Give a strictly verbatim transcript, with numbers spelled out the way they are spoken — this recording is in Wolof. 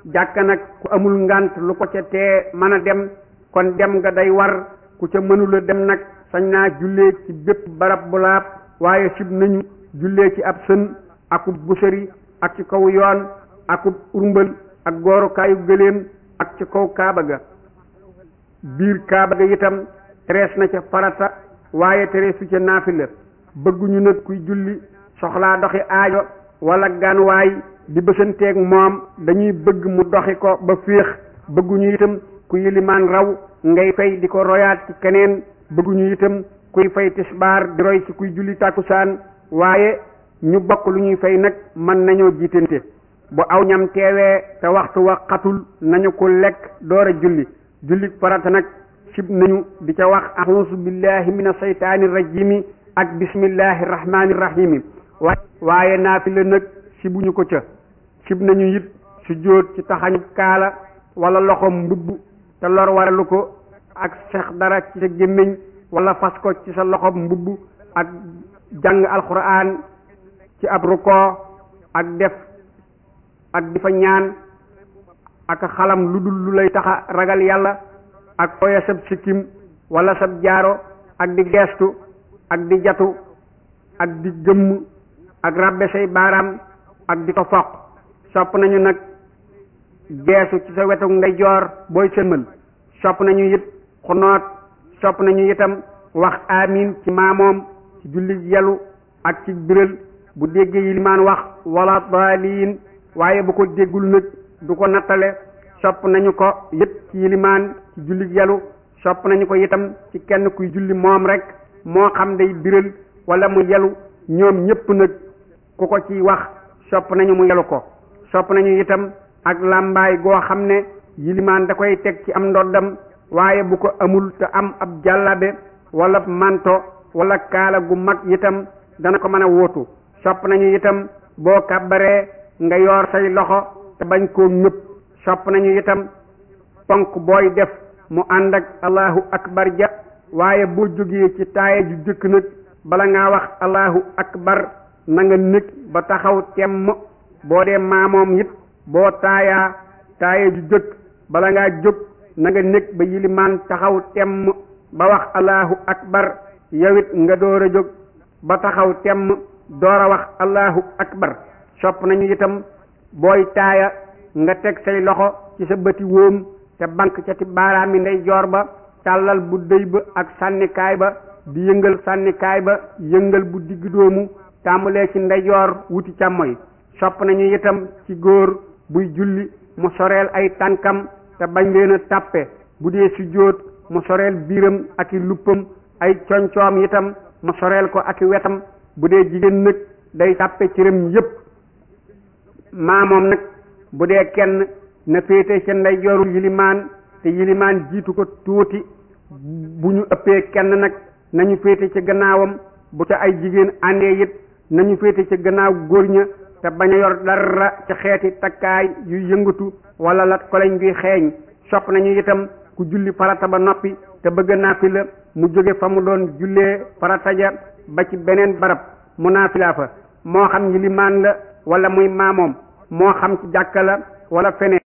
jàkka nag ku amul ngant lu ko ca tee mën a dem kon dem nga day war ku ca mënula dem nag sañ naa jullee ci bépp barab bu laab waaye sib nañu jullee ci ab sën akub busari ak ci kaw yoon akub urmbal ak goorukaayu gëléem ak ci kaw kaaba ga biir kaaba ga itam terees na ca farata waaye tereesu ca naafila bëgguñu nag kuy julli soxlaa doxi aajo wala ganwaay di bësanteeg moom dañuy bëgg mu doxi ko ba féex bëgguñu itam ku yilimaan raw ngay fay di ko royaat ci keneen bëgguñu itam kuy fay tisbaar di roy ci kuy julli tàkkusaan waaye ñu bokk lu ñuy fay nag mën nañoo jiitante bu aw ñam teewee te waxtu wa xatul nañu ko lekk door a julli julli farata nag sib nañu di ca wax a'uuzu billahi mina saytaani rajimi ak bismillahi rahmaani rahimi waaye naafila nag sibuñu ko ca sib nañu it su jóot ci taxañu kaala wala loxom mbubb te lor waralu ko ak sex dara ci sa gémmiñ wala fas ko ci sa loxom mbubb ak jàng alxuraan ci ab rukoo ak def ak di fa ñaan ak xalam lu dul lu lay taxa ragal yàlla ak fooya sab sikkim wala sab jaaro ak di geestu ak di jatu ak di gëmm ak ràbbe say baaraam ak di ko foq sopp nañu nag geesu ci sa wetu ndeyjoor booy sëlmal sopp nañu it xunoot sopp nañu itam wax amin ci maamoom ci julli yalu ak ci biral bu déggee yilimaan wax wala daliin waaye bu ko déggul nag du ko nattale sopp nañu ko it ci yilimaan ci julli yalu sopp nañu ko itam ci kenn kuy julli moom rek moo xam day biral wala mu yalu ñoom ñépp nag ku ko ci wax sopp nañu mu yalu ko sopp nañu itam ak làmbaay goo xam ne yilimaan da koy teg ci am ndoddam waaye bu ko amul te am ab jàllabe wala manto wala kaala gu mag itam dana ko mën a wóotu sopp nañu itam boo kàbbaree nga yor say loxo te bañ koo ñëpp sopp nañu itam ponk booy def mu ànd ak allahu akbar ja waaye boo jógee ci taaye ju jëkk nag bala ngaa wax allahu akbar na nga nekk ba taxaw temm boo dee maamoom it boo taayaa taaye ju jëkk bala ngaa jóg na nga nekk ba yilimaan taxaw temm ba wax allahu akbar yowit nga door a jóg ba taxaw temm door a wax allahu akbar sopp nañu itam booy taaya nga teg say loxo ci sa bëti wóom te bank ca ti baaraami ndeyjoor ba tàllal bu dëy ba ak sànnikaay ba di yëngal sànnikaay ba yëngal bu digg doomu tàmbalee ci ndeyjoor wuti càmmoy sopp nañu itam ci góor buy julli mu soreel ay tànkam te bañ leen a tàppe bu dee sujjóot mu soreel biiram ak i luppam ay coñcoom itam mu soreel ko ak i wetam bu dee jigéen nag day tàppe cëram yépp maamoom nag bu dee kenn na féete ca ndeyjooru yilimaan te yilimaan jiitu ko tuuti bu ñu ëppee kenn nag nañu féete ca gannaawam bu ca ay jigéen àndee it nañu féete ca gannaaw góor ña te bañ a yor dara ci xeeti takkaay yu yëngatu wala lat koleñ gi xeeñ sopp nañu itam ku julli farata ba noppi te bëgg naafila mu jóge fa mu doon jullee farata ja ba ci beneen barab mu naafila fa moo xam yilimaan la wala muy maamoom moo xam ci jàkka la wala feneen